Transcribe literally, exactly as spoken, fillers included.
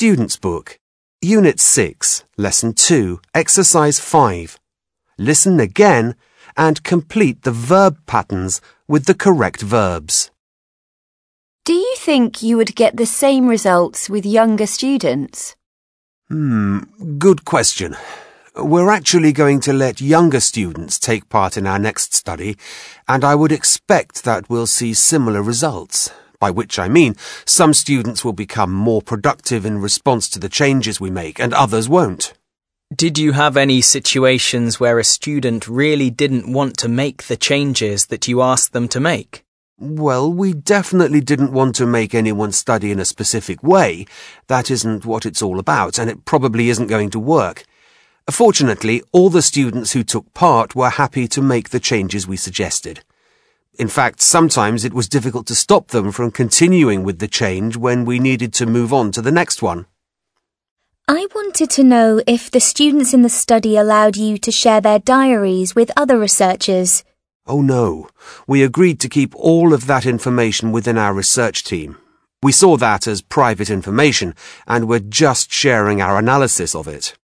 Student's Book, Unit six, Lesson two, Exercise five. Listen again and complete the verb patterns with the correct verbs. Do you think you would get the same results with younger students? Hmm, good question. We're actually going to let younger students take part in our next study, and I would expect that we'll see similar results, by which I mean some students will become more productive in response to the changes we make and others won't. Did you have any situations where a student really didn't want to make the changes that you asked them to make? Well, we definitely didn't want to make anyone study in a specific way. That isn't what it's all about, and it probably isn't going to work. Fortunately, all the students who took part were happy to make the changes we suggested. In fact, sometimes it was difficult to stop them from continuing with the change when we needed to move on to the next one. I wanted to know if the students in the study allowed you to share their diaries with other researchers. Oh no, we agreed to keep all of that information within our research team. We saw that as private information, and we're just sharing our analysis of it.